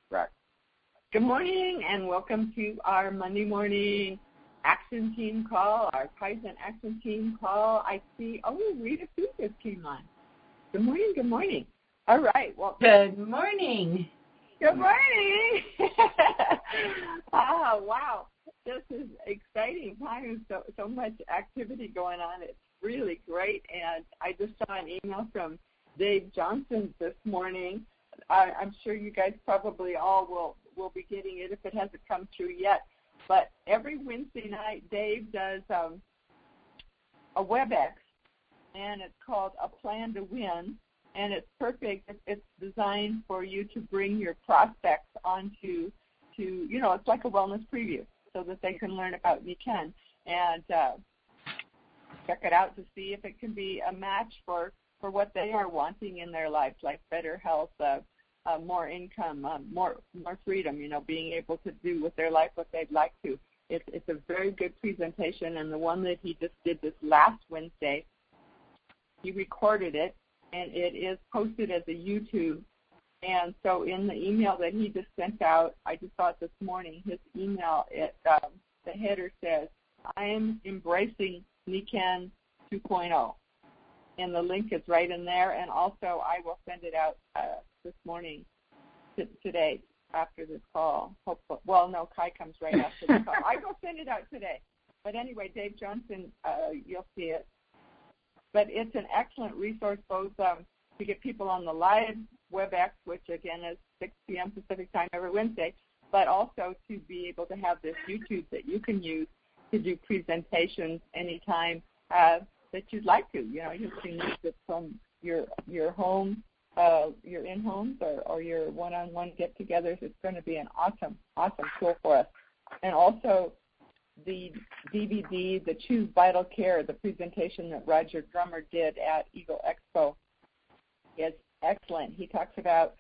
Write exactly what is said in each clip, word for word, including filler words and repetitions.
Correct. Good morning, and welcome to our Monday morning action team call, our Kaizen action team call. I see, oh, Rita Sue just came on. Good morning, good morning. All right, well. Good morning. Good morning. Oh, wow. This is exciting time. So, so much activity going on. It's really great. And I just saw an email from Dave Johnson this morning. I, I'm sure you guys probably all will, will be getting it if it hasn't come through yet. But every Wednesday night, Dave does um, a WebEx, and it's called A Plan to Win, and it's perfect. It's designed for you to bring your prospects onto, to, you know, it's like a wellness preview so that they can learn about Nikken and uh, check it out to see if it can be a match for, for what they are wanting in their lives, like better health, uh, Uh, more income, uh, more more freedom, you know, being able to do with their life what they'd like to. It's, it's a very good presentation, and the one that he just did this last Wednesday, he recorded it, and it is posted as a YouTube. And so in the email that he just sent out, I just saw it this morning, his email, it, um, the header says, I am embracing Nikken two point oh. And the link is right in there, and also I will send it out uh, this morning, t- today, after this call. Hopefully, well, no, Kai comes right after the call. I will send it out today. But anyway, Dave Johnson, uh, you'll see it. But it's an excellent resource both um, to get people on the live WebEx, which again is six p.m. Pacific time every Wednesday, but also to be able to have this YouTube that you can use to do presentations anytime uh, that you'd like to. You know, you can use it from your your home, uh, your in-homes, or, or your one-on-one get-togethers. It's going to be an awesome, awesome tool for us. And also the D V D, the Choose Vital Care, the presentation that Roger Drummer did at Eagle Expo is excellent. He talks about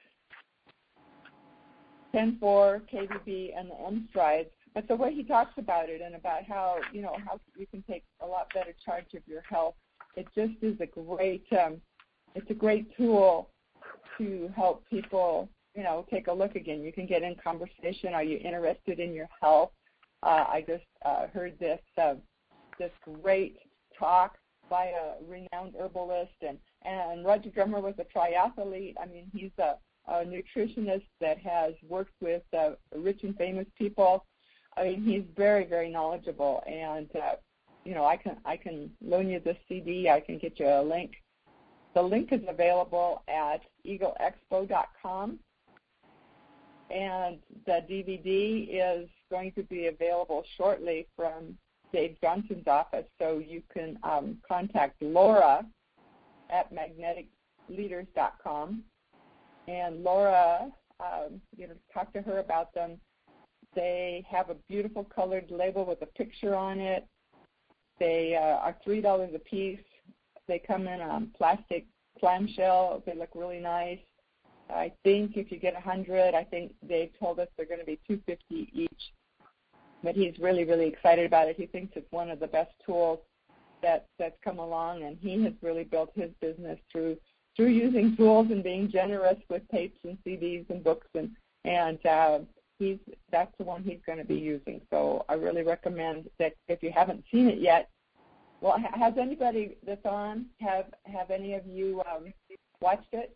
ten four, K V B, and the M strides. But the way he talks about it and about how, you know, how you can take a lot better charge of your health, it just is a great, um, it's a great tool to help people, you know, take a look again. You can get in conversation. Are you interested in your health? Uh, I just uh, heard this uh, this great talk by a renowned herbalist, and, and Roger Drummer was a triathlete. I mean, he's a, a nutritionist that has worked with uh, rich and famous people. I mean, he's very, very knowledgeable, and uh, you know, I can I can loan you this C D. I can get you a link. The link is available at eagle expo dot com, and the D V D is going to be available shortly from Dave Johnson's office. So you can um, contact Laura at magnetic leaders dot com, and Laura, um, you know, talk to her about them. They have a beautiful colored label with a picture on it. They uh, are three dollars a piece. They come in a plastic clamshell. They look really nice. I think if you get one hundred, I think they told us they're going to be two hundred fifty dollars each. But he's really, really excited about it. He thinks it's one of the best tools that, that's come along, and he has really built his business through through using tools and being generous with tapes and C Ds and books, and, and uh, He's, that's the one he's going to be using. So I really recommend that if you haven't seen it yet. Well, has anybody that's on, have, have any of you um, watched it?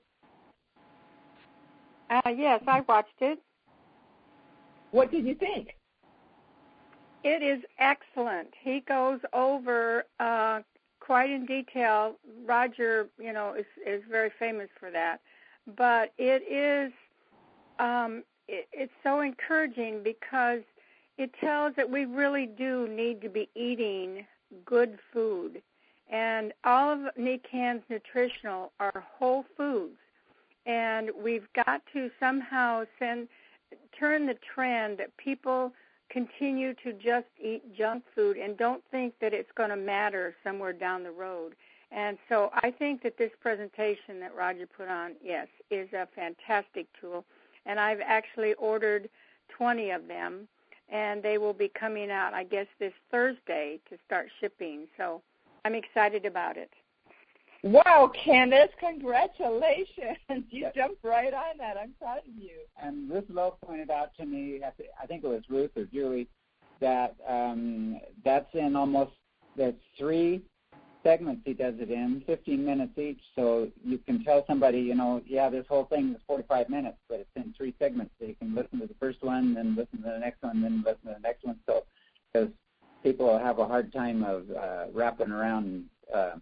Uh, yes, I watched it. What did you think? It is excellent. He goes over uh, quite in detail. Roger, you know, is, is very famous for that. But it is... Um, it's so encouraging because it tells that we really do need to be eating good food. And all of Nikken's Nutritional are whole foods. And we've got to somehow send, turn the trend that people continue to just eat junk food and don't think that it's going to matter somewhere down the road. And so I think that this presentation that Roger put on, yes, is a fantastic tool. And I've actually ordered twenty of them, and they will be coming out, I guess, this Thursday to start shipping. So I'm excited about it. Wow, Candace, congratulations. You yeah. jumped right on that. I'm proud of you. And Ruth Lowe pointed out to me, I think it was Ruth or Julie, that um, that's in almost, there's three segments he does it in, fifteen minutes each. So you can tell somebody, you know, yeah, this whole thing is forty-five minutes, but it's in three segments. So you can listen to the first one, then listen to the next one, then listen to the next one. So because people have a hard time of uh, wrapping around uh,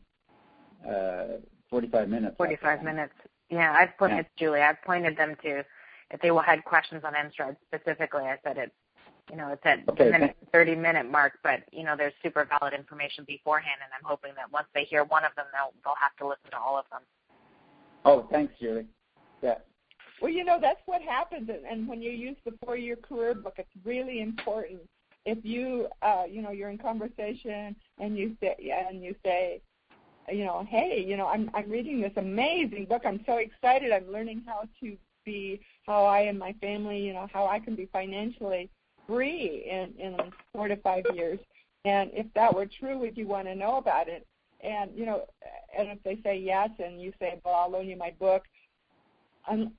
uh, forty-five minutes. forty-five minutes. Yeah, I've pointed, yeah. Julie, I've pointed them to, if they had questions on N-Stride specifically, I said it's, you know, it's at okay, the thirty-minute mark, but, you know, there's super valid information beforehand, and I'm hoping that once they hear one of them, they'll, they'll have to listen to all of them. Oh, thanks, Julie. Yeah. Well, you know, that's what happens, and when you use the four-year career book, it's really important. If you, uh, you know, you're in conversation and you say, and you say, you know, hey, you know, I'm I'm reading this amazing book. I'm so excited. I'm learning how to be, how I and my family, you know, how I can be financially free in, in four to five years. And if that were true, would you want to know about it? And, you know, and if they say yes and you say, well, I'll loan you my book, um,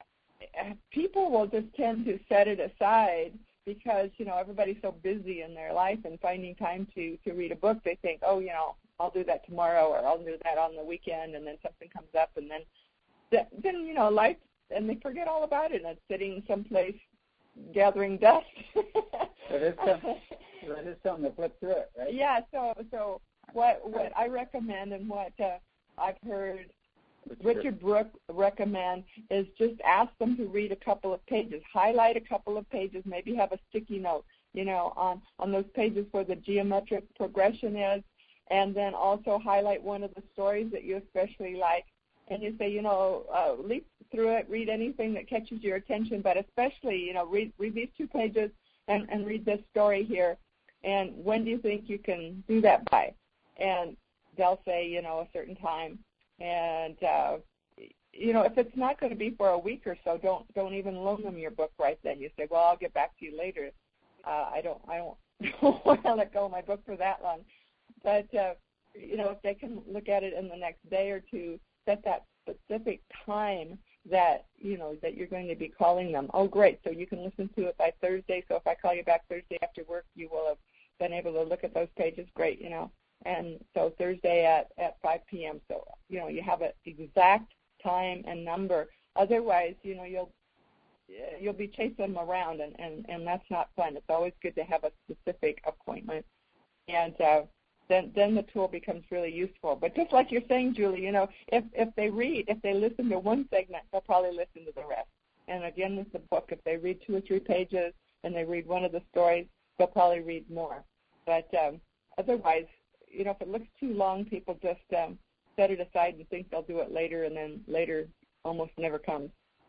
people will just tend to set it aside because, you know, everybody's so busy in their life and finding time to, to read a book. They think, oh, you know, I'll do that tomorrow or I'll do that on the weekend, and then something comes up, and then, then you know, life, and they forget all about it, and it's sitting someplace gathering dust. That is something, that is something to flip through it, right? Yeah, so so what what I recommend and what uh, I've heard Richard Brooke recommend is just ask them to read a couple of pages, highlight a couple of pages, maybe have a sticky note, you know, on, on those pages where the geometric progression is, and then also highlight one of the stories that you especially like. And you say, you know, uh, leap through it, read anything that catches your attention, but especially, you know, read, read these two pages and, and read this story here. And when do you think you can do that by? And they'll say, you know, a certain time. And, uh, you know, if it's not going to be for a week or so, don't don't even loan them your book right then. You say, well, I'll get back to you later. Uh, I don't I don't want to let go of my book for that long. But, uh, you know, if they can look at it in the next day or two, set that specific time that, you know, that you're going to be calling them. Oh, great. So you can listen to it by Thursday. So if I call you back Thursday after work, you will have been able to look at those pages. Great, you know. And so Thursday at, at five p.m. So, you know, you have an exact time and number. Otherwise, you know, you'll you'll be chasing them around, and, and, and that's not fun. It's always good to have a specific appointment. And uh, then then the tool becomes really useful. But just like you're saying, Julie, you know, if, if they read, if they listen to one segment, they'll probably listen to the rest. And again, with the book, if they read two or three pages and they read one of the stories, they'll probably read more. But um, otherwise, you know, if it looks too long, people just um, set it aside and think they'll do it later, and then later almost never comes.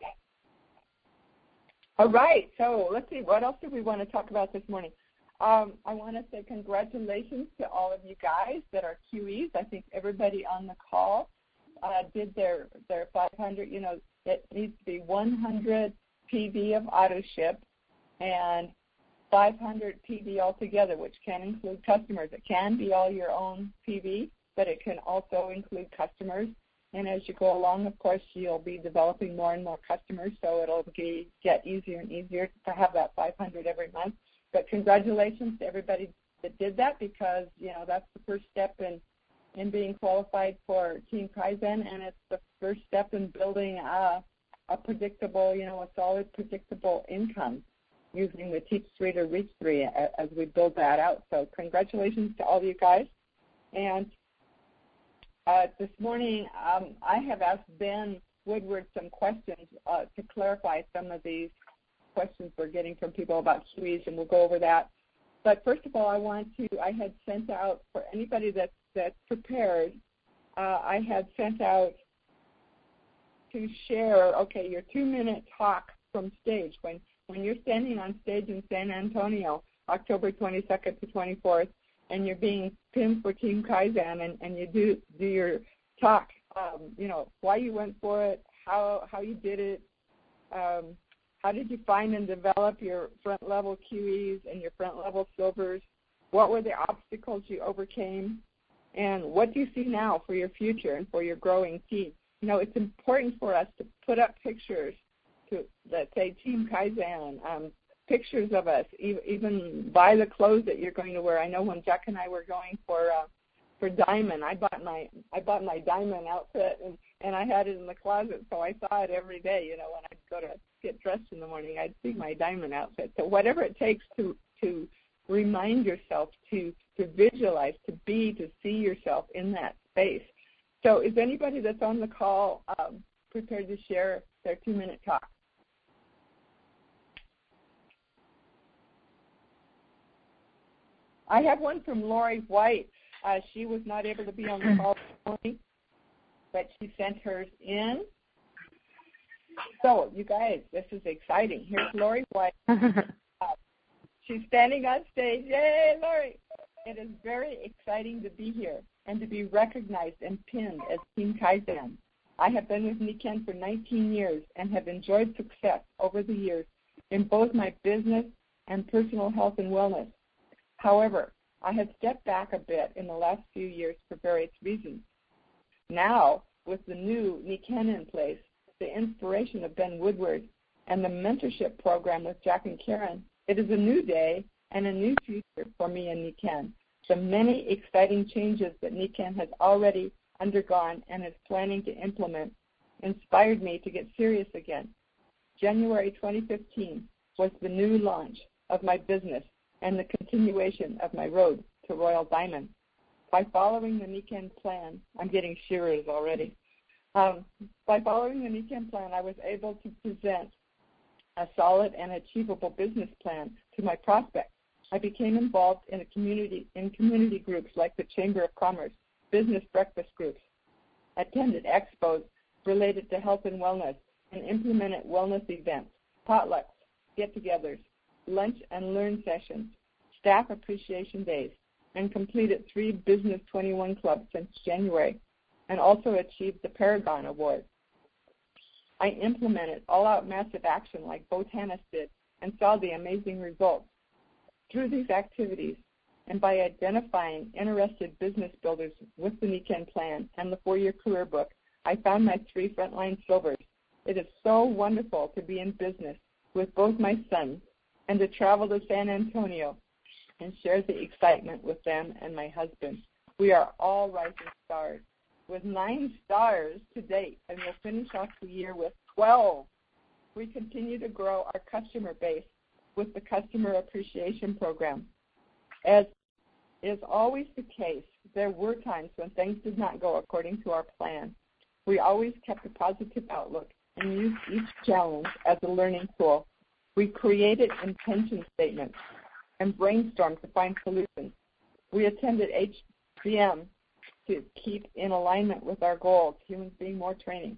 All right, so let's see, what else do we want to talk about this morning? Um, I want to say congratulations to all of you guys that are Q Es. I think everybody on the call uh, did their, their five hundred. You know, it needs to be one hundred P V of auto ship and five hundred P V altogether, which can include customers. It can be all your own P V, but it can also include customers. And as you go along, of course, you'll be developing more and more customers, so it'll be, get easier and easier to have that five hundred every month. But congratulations to everybody that did that, because, you know, that's the first step in, in being qualified for Team Kaizen, and it's the first step in building a, a predictable, you know, a solid, predictable income using the Teach Three to Reach Three as we build that out. So congratulations to all you guys. And uh, this morning um, I have asked Ben Woodward some questions uh, to clarify some of these questions we're getting from people about Q Es, and we'll go over that. But first of all, I want to, I had sent out, for anybody that's, that's prepared, uh, I had sent out to share, okay, your two-minute talk from stage. When when you're standing on stage in San Antonio, October twenty-second to twenty-fourth, and you're being pinned for Team Kaizen, and, and you do do your talk, um, you know, why you went for it, how how you did it, um, how did you find and develop your front-level Q Es and your front-level silvers, what were the obstacles you overcame, And what do you see now for your future and for your growing team? You know, it's important for us to put up pictures to, that say Team Kaizen, um, pictures of us, even buy the clothes that you're going to wear. I know when Jack and I were going for uh, for Diamond, I bought my I bought my Diamond outfit, and, and I had it in the closet, so I saw it every day. You know, when I'd go to get dressed in the morning, I'd see my Diamond outfit. So whatever it takes to to remind yourself to to visualize, to be, to see yourself in that space. So is anybody that's on the call um, prepared to share their two-minute talk? I have one from Lori White. Uh, she was not able to be on the call this morning, but she sent hers in. So, you guys, this is exciting. Here's Lori White. Uh, she's standing on stage. Yay, Lori! It is very exciting to be here and to be recognized and pinned as Team Kaizen. I have been with Nikken for nineteen years and have enjoyed success over the years in both my business and personal health and wellness. However, I have stepped back a bit in the last few years for various reasons. Now, with the new Nikken in place, the inspiration of Ben Woodward, and the mentorship program with Jack and Karen, it is a new day and a new future for me and Nikken. The many exciting changes that Nikken has already undergone and is planning to implement inspired me to get serious again. January twenty fifteen was the new launch of my business and the continuation of my road to Royal Diamond. By following the Nikken plan, I'm getting shivers already. Um, by following the Nikken plan, I was able to present a solid and achievable business plan to my prospects. I became involved in a community in community groups like the Chamber of Commerce, business breakfast groups, attended expos related to health and wellness, and implemented wellness events, potlucks, get-togethers, lunch and learn sessions, staff appreciation days, and completed three Business twenty-one clubs since January, and also achieved the Paragon Award. I implemented all-out massive action like Bo Tanis did and saw the amazing results. Through these activities and by identifying interested business builders with the Nikken plan and the four-year career book, I found my three frontline silvers. It is so wonderful to be in business with both my sons and to travel to San Antonio and share the excitement with them and my husband. We are all rising stars with nine stars to date, and we'll finish off the year with twelve. We continue to grow our customer base with the Customer Appreciation Program. As is always the case, there were times when things did not go according to our plan. We always kept a positive outlook and used each challenge as a learning tool. We created intention statements and brainstormed to find solutions. We attended H B M to keep in alignment with our goals, Humans Being More training.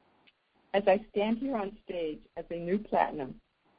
As I stand here on stage as a new platinum,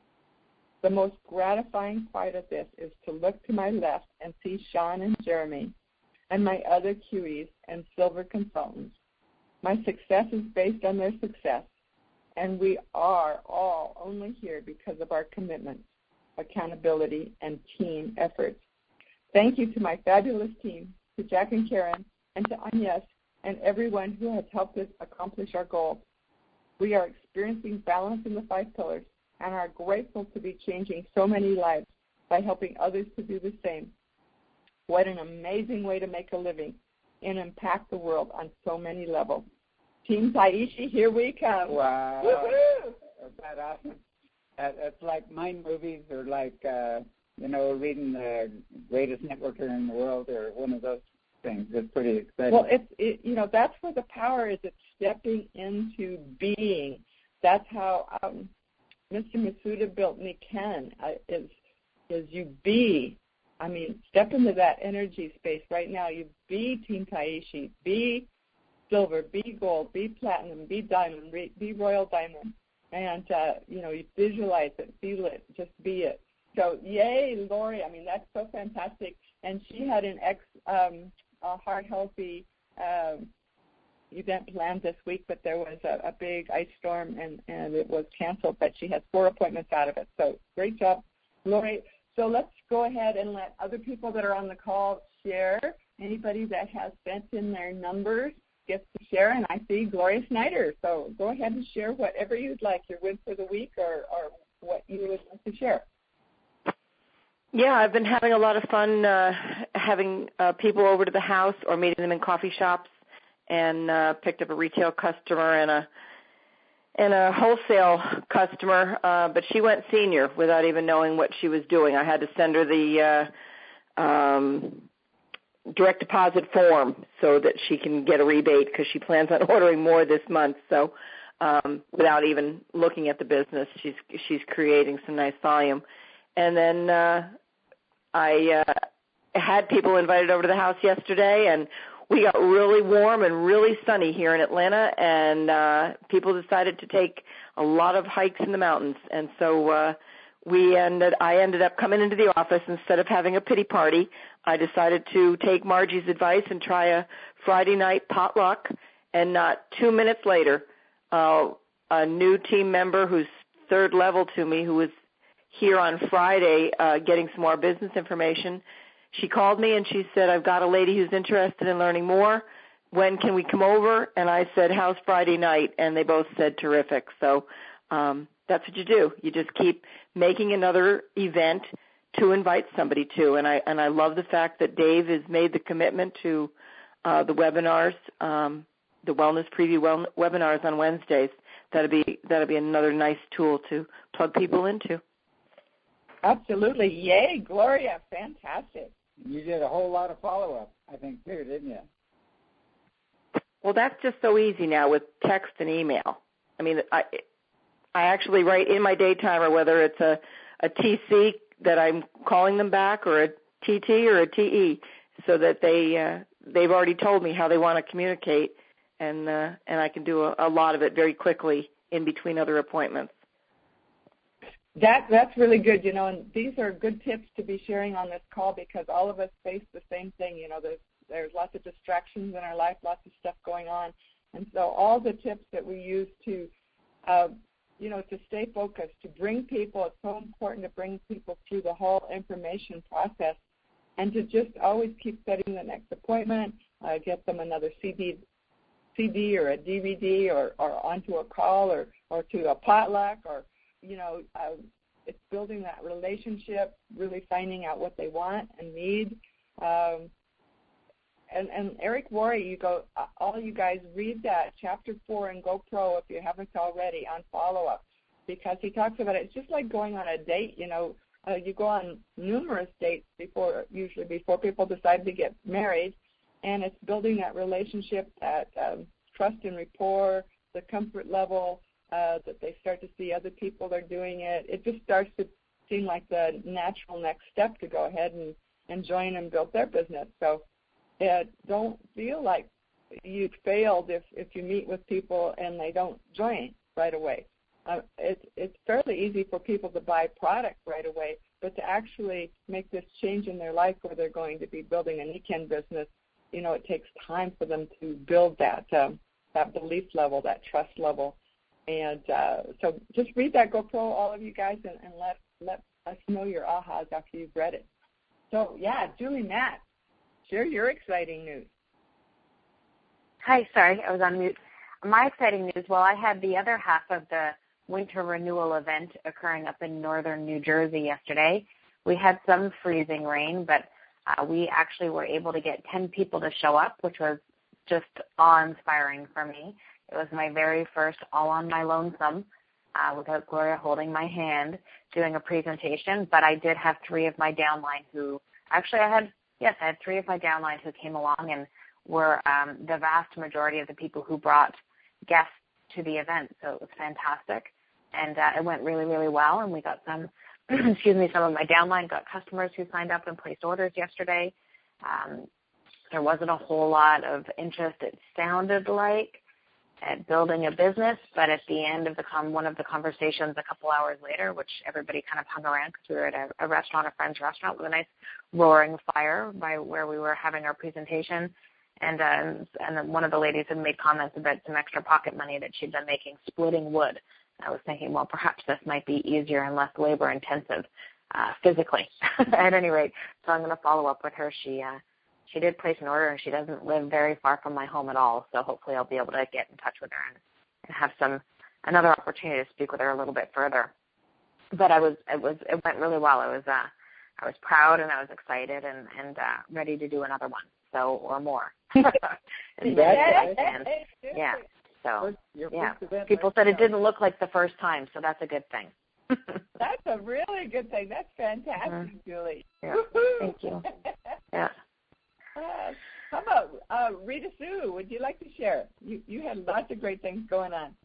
the most gratifying part of this is to look to my left and see Sean and Jeremy and my other Q Es and silver consultants. My success is based on their success, and we are all only here because of our commitment, accountability, and team efforts. Thank you to my fabulous team, to Jack and Karen, and to Agnes, and everyone who has helped us accomplish our goals. We are experiencing balance in the five pillars and are grateful to be changing so many lives by helping others to do the same. What an amazing way to make a living and impact the world on so many levels. Team Taishi, here we come. Wow. Woo-hoo! Is that awesome? It's like mind movies or like, uh, you know, reading the greatest networker in the world or one of those things. It's pretty exciting. Well, it's, it, you know, that's where the power is. It's stepping into being. That's how um, Mister Masuda built Nikken, uh, is, is you be. I mean, step into that energy space right now. You be Team Taishi, be silver, be gold, be platinum, be diamond, be royal diamond. And, uh, you know, you visualize it, feel it, just be it. So, yay, Lori. I mean, that's so fantastic. And she had an ex, um, a heart healthy um, event planned this week, but there was a, a big ice storm, and, and it was canceled, but she has four appointments out of it. So great job, Lori. So let's go ahead and let other people that are on the call share. Anybody that has sent in their numbers gets to share, and I see Gloria Snyder. So go ahead and share whatever you'd like, your win for the week or, or what you would like to share. Yeah, I've been having a lot of fun uh, having uh, people over to the house or meeting them in coffee shops, and uh, picked up a retail customer and a and a wholesale customer, uh, but she went senior without even knowing what she was doing. I had to send her the uh, um, direct deposit form so that she can get a rebate because she plans on ordering more this month. So um, without even looking at the business, she's she's creating some nice volume. And then uh, I uh, had people invited over to the house yesterday, and we got really warm and really sunny here in Atlanta, and uh, people decided to take a lot of hikes in the mountains. And so uh, we ended, I ended up coming into the office. Instead of having a pity party, I decided to take Margie's advice and try a Friday night potluck. And not two minutes later, uh, a new team member who's third level to me, who was here on Friday uh, getting some more business information, she called me and she said, I've got a lady who's interested in learning more. When can we come over? And I said, how's Friday night? And they both said, terrific. So um, that's what you do. You just keep making another event to invite somebody to. And I and I love the fact that Dave has made the commitment to uh, the webinars, um, the Wellness Preview well, webinars on Wednesdays. That'll be that'll be another nice tool to plug people into. Absolutely. Yay, Gloria. Fantastic. You did a whole lot of follow-up, I think, too, didn't you? Well, that's just so easy now with text and email. I mean, I I actually write in my daytimer whether it's a, a T C that I'm calling them back or a T T or a T E, so that they, uh, they've already told me how they want to communicate, and, uh, and I can do a, a lot of it very quickly in between other appointments. That that's really good, you know, and these are good tips to be sharing on this call because all of us face the same thing. You know, there's there's lots of distractions in our life, lots of stuff going on, and so all the tips that we use to, uh, you know, to stay focused, to bring people. It's so important to bring people through the whole information process, and to just always keep setting the next appointment, uh, get them another C D, C D or a D V D, or or onto a call, or or to a potluck, or you know, uh, it's building that relationship, really finding out what they want and need. Um, and, and Eric Worre, you go, uh, all you guys read that chapter four in GoPro if you haven't already on follow-up, because he talks about it. It's just like going on a date. You know, uh, you go on numerous dates before, usually before people decide to get married, and it's building that relationship, that um, trust and rapport, the comfort level. Uh, that they start to see other people are doing it. It just starts to seem like the natural next step to go ahead and, and join and build their business. So uh, don't feel like you failed if, if you meet with people and they don't join right away. Uh, it's, it's fairly easy for people to buy product right away, but to actually make this change in their life where they're going to be building an e-kin business, you know, it takes time for them to build that, um, that belief level, that trust level. And uh, so just read that GoPro, all of you guys, and, and let let us know your ahas after you've read it. So, yeah, Julie Matt, share your exciting news. Hi, sorry, I was on mute. My exciting news, well, I had the other half of the winter renewal event occurring up in northern New Jersey yesterday. We had some freezing rain, but uh, we actually were able to get ten people to show up, which was just awe-inspiring for me. It was my very first all on my lonesome uh, without Gloria holding my hand doing a presentation, but I did have three of my downline who, actually I had, yes, I had three of my downline who came along and were um, the vast majority of the people who brought guests to the event, so it was fantastic. And uh, it went really, really well, and we got some, excuse me, some of my downline got customers who signed up and placed orders yesterday. Um, there wasn't a whole lot of interest, it sounded like, at building a business, but at the end of the com- one of the conversations a couple hours later, which everybody kind of hung around because we were at a, a restaurant, a friend's restaurant with a nice roaring fire by where we were having our presentation, and uh, and then one of the ladies had made comments about some extra pocket money that she'd been making splitting wood. I was thinking, well, perhaps this might be easier and less labor intensive uh, physically. At any rate, so I'm going to follow up with her. She uh, she did place an order, and she doesn't live very far from my home at all. So hopefully I'll be able to get in touch with her and, and have some another opportunity to speak with her a little bit further. But I was it was it went really well. I was uh, I was proud and I was excited and and uh, ready to do another one. So or more. yeah. yeah. So your yeah, event, people said it didn't look like the first time, so that's a good thing. That's a really good thing. That's fantastic, mm-hmm. Julie. Yeah. Thank you. Yeah. Uh, how about uh, Rita Sue? Would you like to share? You you had lots of great things going on.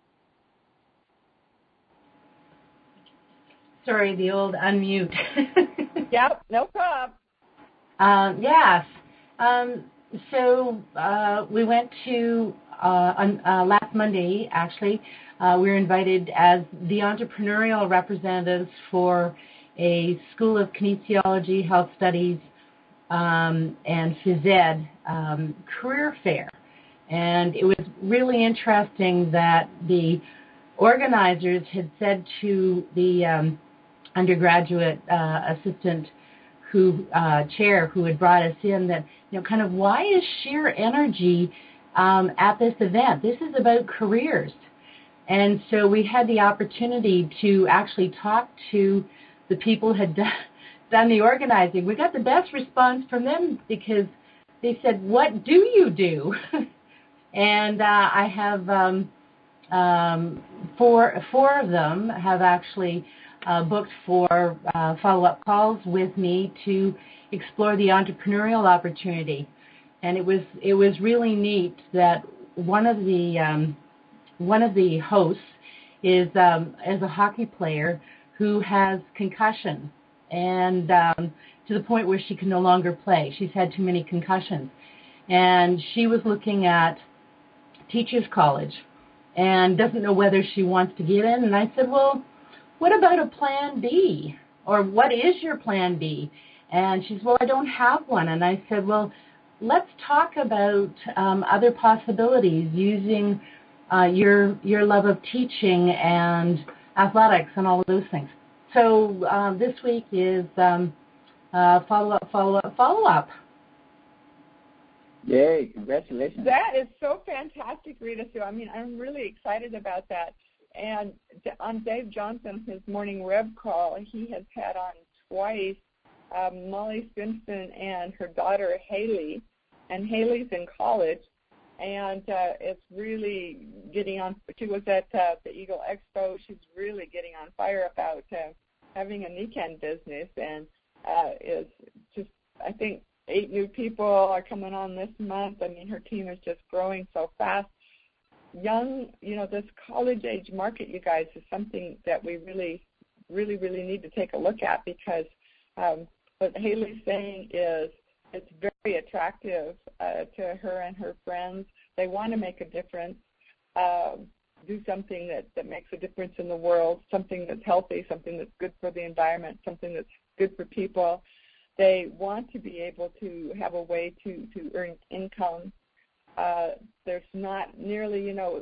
Sorry, the old unmute. Yep, no problem. Um, yes. Um, so uh, we went to, uh, on, uh, last Monday, actually, uh, we were invited as the entrepreneurial representatives for a School of Kinesiology, Health Studies, um, and phys ed um, career fair. And it was really interesting that the organizers had said to the um, undergraduate uh, assistant who uh, chair who had brought us in that, you know, kind of why is sheer energy um, at this event? This is about careers. And so we had the opportunity to actually talk to the people who had done, done the organizing. We got the best response from them because they said, what do you do? and uh, I have um, um, four, four of them have actually Uh, booked for uh, follow-up calls with me to explore the entrepreneurial opportunity, and it was it was really neat that one of the um, one of the hosts is um, is a hockey player who has concussion, and um, to the point where she can no longer play. She's had too many concussions, and she was looking at teachers' college, and doesn't know whether she wants to get in. And I said, well, what about a plan B? Or what is your plan B? And she said, well, I don't have one. And I said, well, let's talk about um, other possibilities using uh, your your love of teaching and athletics and all of those things. So uh, this week is um, uh, follow-up, follow-up, follow-up. Yay, congratulations. That is so fantastic, Rita Sue. I mean, I'm really excited about that. And on Dave Johnson, his morning Rev call, he has had on twice um, Molly Simpson and her daughter Haley. And Haley's in college, and uh, it's really getting on. She was at uh, the Eagle Expo. She's really getting on fire about uh, having a Nikken business, and uh, is just, I think, eight new people are coming on this month. I mean, her team is just growing so fast. Young, you know, this college-age market, you guys, is something that we really, really, really need to take a look at, because um, what Haley's saying is it's very attractive uh, to her and her friends. They want to make a difference, uh, do something that, that makes a difference in the world, something that's healthy, something that's good for the environment, something that's good for people. They want to be able to have a way to, to earn income. Uh, there's not nearly, you know,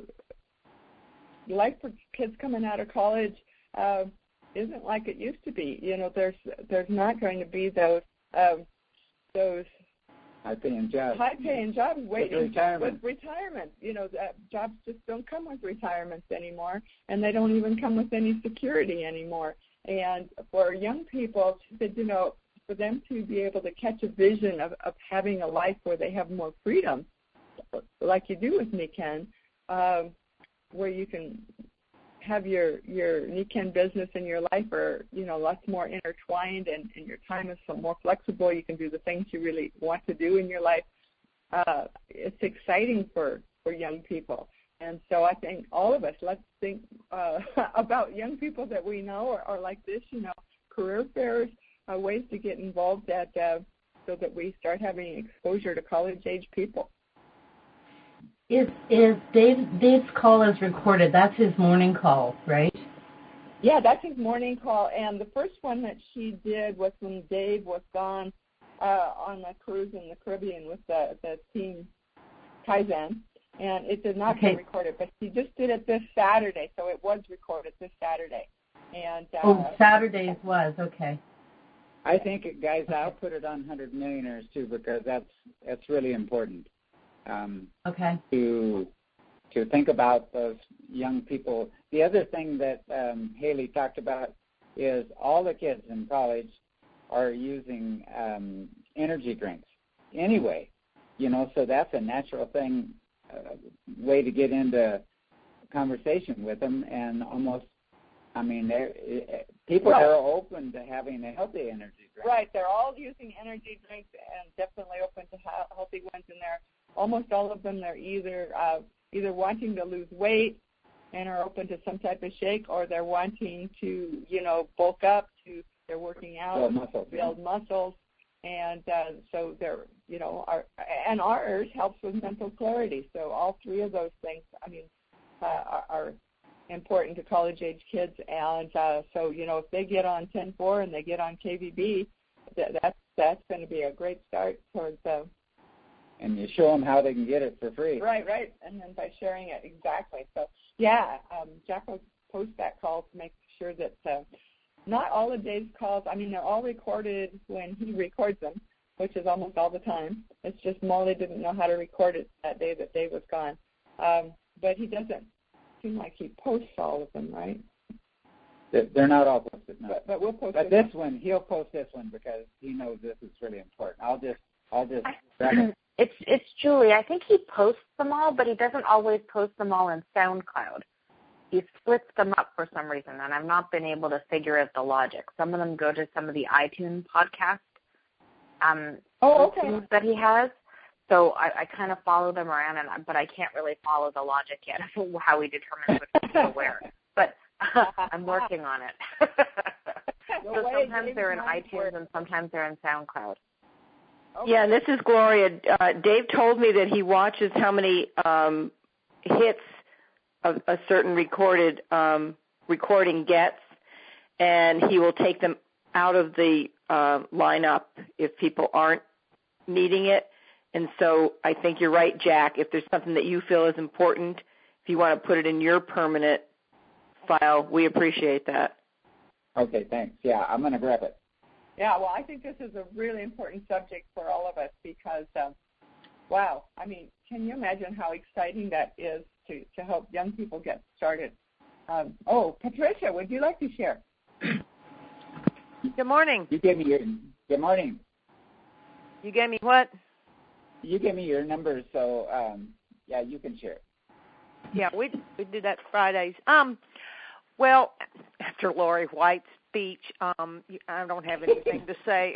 life for kids coming out of college uh, isn't like it used to be. You know, there's there's not going to be those uh, those high-paying jobs. High-paying jobs waiting with retirement. with retirement. You know, that jobs just don't come with retirements anymore, and they don't even come with any security anymore. And for young people, you know, for them to be able to catch a vision of, of having a life where they have more freedom, like you do with Nikken, um, where you can have your your Nikken business and your life are, you know, lots more intertwined, and, and your time is so more flexible. You can do the things you really want to do in your life. Uh, it's exciting for, for young people. And so I think all of us, let's think uh, about young people that we know are, are like this, you know, career fairs, uh, ways to get involved at uh, so that we start having exposure to college-age people. Is is Dave Dave's call is recorded? That's his morning call, right? Yeah, that's his morning call. And the first one that she did was when Dave was gone uh, on a cruise in the Caribbean with the, the team Kaizen. And it did not okay. get recorded, but she just did it this Saturday, so it was recorded this Saturday. And uh, oh, Saturday's was okay. I think, guys, I'll put it on one hundred millionaires too, because that's that's really important. Um, okay. To to think about those young people. The other thing that um, Haley talked about is all the kids in college are using um, energy drinks anyway. You know, so that's a natural thing, uh, way to get into conversation with them, and almost, I mean, people right. are open to having a healthy energy drink. Right, they're all using energy drinks and definitely open to healthy ones in there. Almost all of them, they're either uh, either wanting to lose weight and are open to some type of shake, or they're wanting to, you know, bulk up, to they're working out, build muscles, build yeah. muscles, and uh, so they're, you know, our, and ours helps with mental clarity. So all three of those things, I mean, uh, are, are important to college-age kids, and uh, so, you know, if they get on ten four and they get on K V B, that, that's that's going to be a great start towards. Uh, and you show them how they can get it for free. Right, right, and then by sharing it, exactly. So, yeah, um, Jack will post that call to make sure that uh, not all of Dave's calls, I mean, they're all recorded when he records them, which is almost all the time. It's just Molly didn't know how to record it that day that Dave was gone. Um, but he doesn't seem like he posts all of them, right? They're not all posted, no. But, but we'll post But this this one, he'll post this one because he knows this is really important. I'll just, I'll just. It's it's Julie. I think he posts them all, but he doesn't always post them all in SoundCloud. He splits them up for some reason, and I've not been able to figure out the logic. Some of them go to some of the iTunes podcast um, oh, okay. that he has. So I, I kind of follow them around, and but I can't really follow the logic yet of how he determines which ones to wear. But I'm working on it. So sometimes they're in iTunes and sometimes they're in SoundCloud. Okay. Yeah, and this is Gloria. Uh, Dave told me that he watches how many um, hits a, a certain recorded um, recording gets, and he will take them out of the uh, lineup if people aren't needing it. And so I think you're right, Jack. If there's something that you feel is important, if you want to put it in your permanent file, we appreciate that. Okay, thanks. Yeah, I'm going to grab it. Yeah, well, I think this is a really important subject for all of us because, um, wow, I mean, can you imagine how exciting that is to, to help young people get started? Um, oh, Patricia, would you like to share? Good morning. You gave me your, good morning. You gave me what? You gave me your number, so, um, yeah, you can share. Yeah, we we do that Fridays. Um, well, after Lori White's speech, um, I don't have anything to say.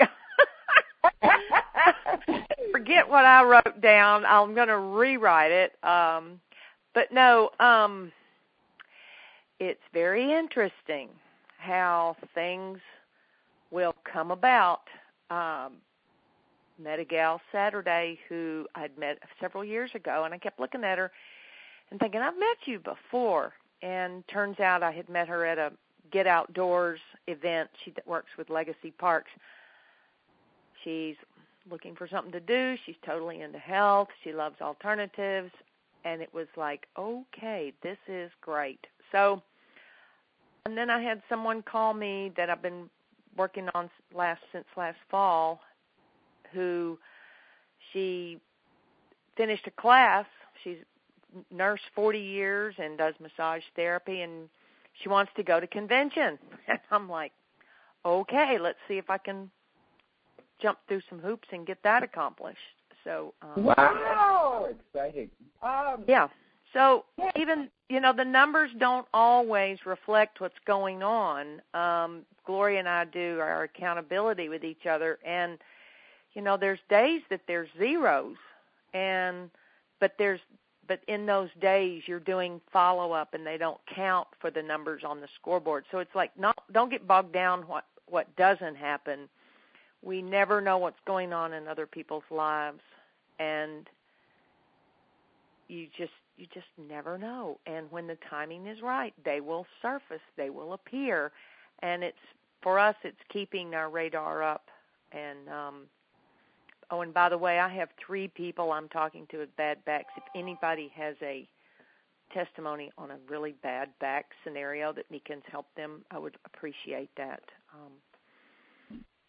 Forget what I wrote down. I'm going to rewrite it. Um, but no, um, it's very interesting how things will come about. Um, met a gal Saturday who I'd met several years ago, and I kept looking at her and thinking, I've met you before. And turns out I had met her at a Get Outdoors event. She works with Legacy Parks. She's looking for something to do. She's totally into health. She loves alternatives. And it was like, okay, this is great. So, and then I had someone call me that I've been working on last since last fall, who she finished a class. She's nursed forty years and does massage therapy, and she wants to go to convention. And I'm like, okay, let's see if I can jump through some hoops and get that accomplished. So um, wow, exciting. Um, yeah. So even, you know, the numbers don't always reflect what's going on. Um, Gloria and I do our accountability with each other, and, you know, there's days that there's zeros, and but there's But in those days, you're doing follow-up, and they don't count for the numbers on the scoreboard. So it's like, not, don't get bogged down what, what doesn't happen. We never know what's going on in other people's lives, and you just you just never know. And when the timing is right, they will surface, they will appear, and it's for us, it's keeping our radar up. And um, Oh, and by the way, I have three people I'm talking to with bad backs. If anybody has a testimony on a really bad back scenario that me can help them, I would appreciate that. Um,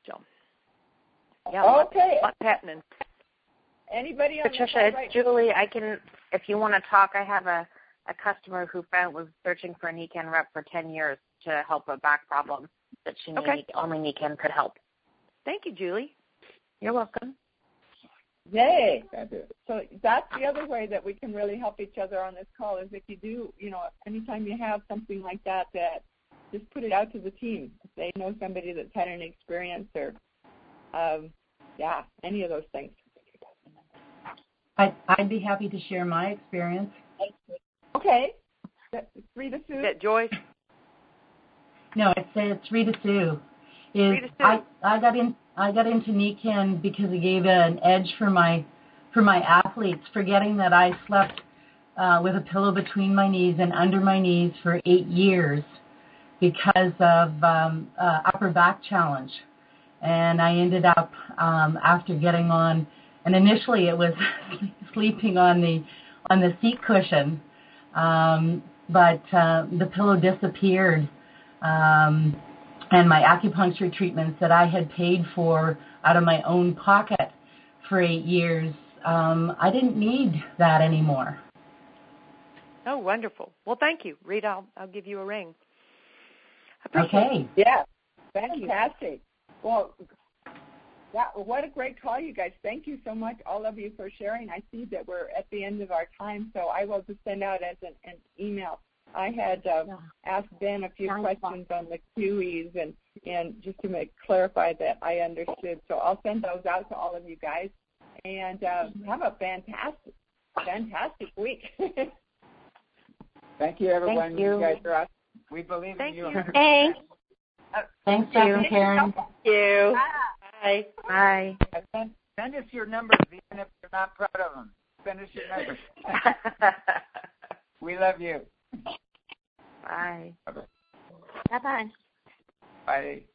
So, yeah, lots, okay. lots happening. Anybody on Patricia, the it's right? Julie. I can, if you want to talk, I have a, a customer who found was searching for a Nikken rep for ten years to help a back problem that she Okay. needed. Only Nikken could help. Thank you, Julie. You're welcome. Yay. So that's the other way that we can really help each other on this call is if you do, you know, anytime you have something like that, that just put it out to the team. If they know somebody that's had an experience or, um, yeah, any of those things. I'd, I'd be happy to share my experience. Okay. Rita Sue? Is that Joyce? No, it's it's Rita Sue. Is Rita Sue. I, I got in I got into Nikken because it gave an edge for my for my athletes, forgetting that I slept uh, with a pillow between my knees and under my knees for eight years because of um, uh, upper back challenge. And I ended up um, after getting on, and initially it was sleeping on the on the seat cushion, um, but uh, the pillow disappeared. Um, and my acupuncture treatments that I had paid for out of my own pocket for eight years, um, I didn't need that anymore. Oh, wonderful. Well, thank you. Rita, I'll, I'll give you a ring. I appreciate Okay. it. Yeah, fantastic. Well, yeah, what a great call, you guys. Thank you so much, all of you, for sharing. I see that we're at the end of our time, so I will just send out as an, an email. I had uh, yeah. asked Ben a few nice questions fun. on the Q Es and, and just to make clarify that I understood. So I'll send those out to all of you guys. And uh, have a fantastic, fantastic week. Thank you, everyone. Thank you. You guys are awesome. We believe Thank in you. you. Thanks. Uh, Thanks, Jeff and Karen. Thank you. Bye. Bye. Send, send us your numbers, even if you're not proud of them. Send us your numbers. We love you. Bye. Bye-bye. Bye-bye. Bye.